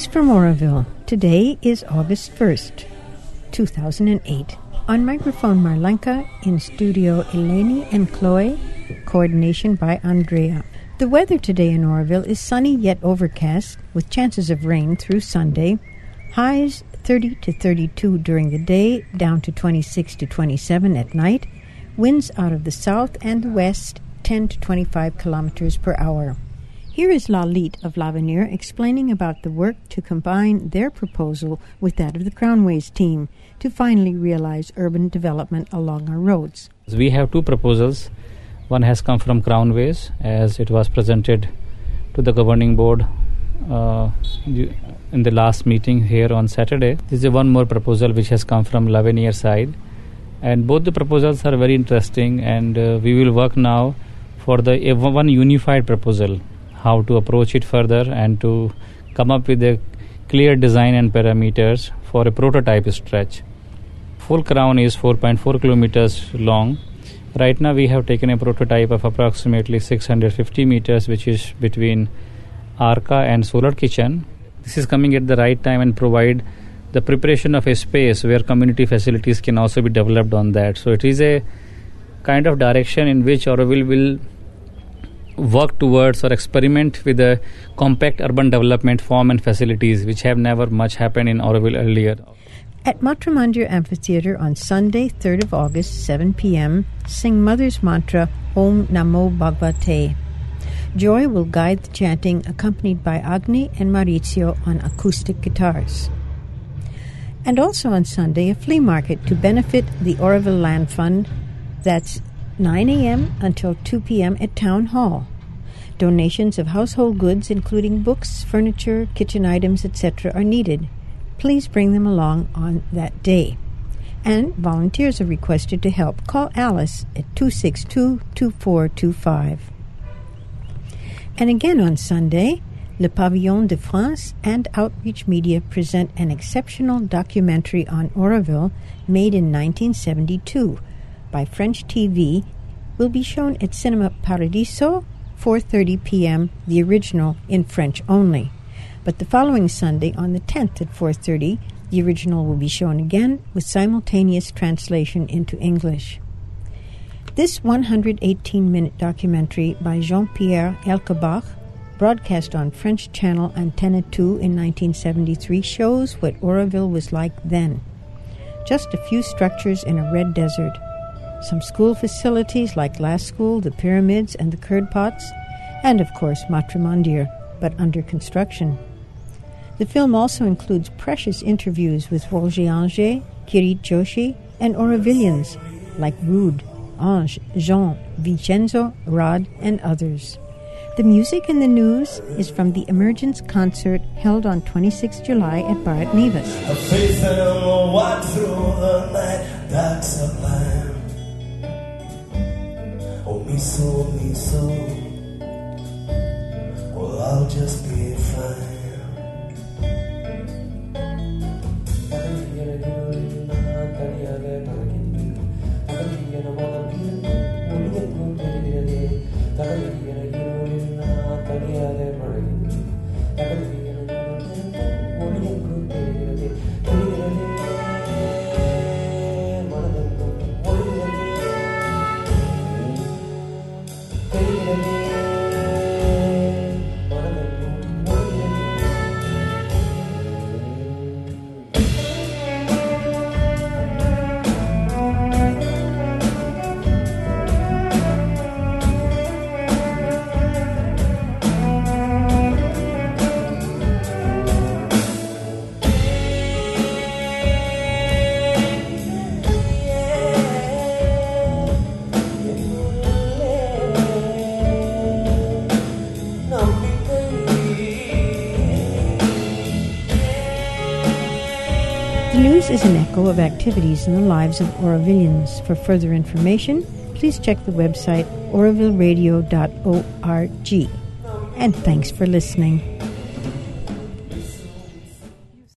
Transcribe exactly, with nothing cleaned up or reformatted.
News from Oroville. Today is August first, two thousand eight. On microphone Marlenka, in studio Eleni and Chloe, coordination by Andrea. The weather today in Oroville is sunny yet overcast, with chances of rain through Sunday. Highs thirty to thirty-two during the day, down to twenty-six to twenty-seven at night. Winds out of the south and the west, ten to twenty-five kilometers per hour. Here is Lalit of L'Avenir explaining about the work to combine their proposal with that of the Crownways team to finally realize urban development along our roads. We have two proposals. One has come from Crownways, as it was presented to the governing board uh, in the last meeting here on Saturday. This is one more proposal which has come from L'Avenir side. And both the proposals are very interesting, and uh, we will work now for the uh, one unified proposal, how to approach it further and to come up with a clear design and parameters for a prototype stretch. Full crown is four point four kilometers long. Right now we have taken a prototype of approximately six hundred fifty meters, which is between Arca and Solar Kitchen. This is coming at the right time and provide the preparation of a space where community facilities can also be developed on that. So it is a kind of direction in which Oroville will work towards or experiment with a compact urban development form and facilities which have never much happened in Oroville earlier. At Matra Mandir Amphitheater on Sunday, third of August, seven p.m., sing Mother's Mantra, Om Namo Bhagavate. Joy will guide the chanting, accompanied by Agni and Maurizio on acoustic guitars. And also on Sunday, a flea market to benefit the Oroville Land Fund. That's nine a.m. until two p.m. at Town Hall. Donations of household goods, including books, furniture, kitchen items, et cetera, are needed. Please bring them along on that day. And volunteers are requested to help. Call Alice at two six two, two four two five. And again on Sunday, Le Pavillon de France and Outreach Media present an exceptional documentary on Oroville made in nineteen seventy-two by French T V, will be shown at Cinema Paradiso, four thirty p.m., the original in French only. But the following Sunday, on the tenth at four thirty, the original will be shown again with simultaneous translation into English. This one hundred eighteen minute documentary by Jean-Pierre Elkebach, broadcast on French channel Antenne two in nineteen seventy-three, shows what Oroville was like then. Just a few structures in a red desert. Some school facilities like Last School, the Pyramids, and the Curd Pots, and of course Matra Mandir, but under construction. The film also includes precious interviews with Roger Anger, Kirit Joshi, and Orovillians like Rude, Ange, Jean, Vincenzo, Rod, and others. The music in the news is from the Emergence concert held on twenty-sixth of July at Barrett Nevis. A faith and a walk through the night, that's a plan. Oh, me so, me so. Well, I'll just be fine. News is an echo of activities in the lives of Orovillians. For further information, please check the website oroville radio dot org. And thanks for listening.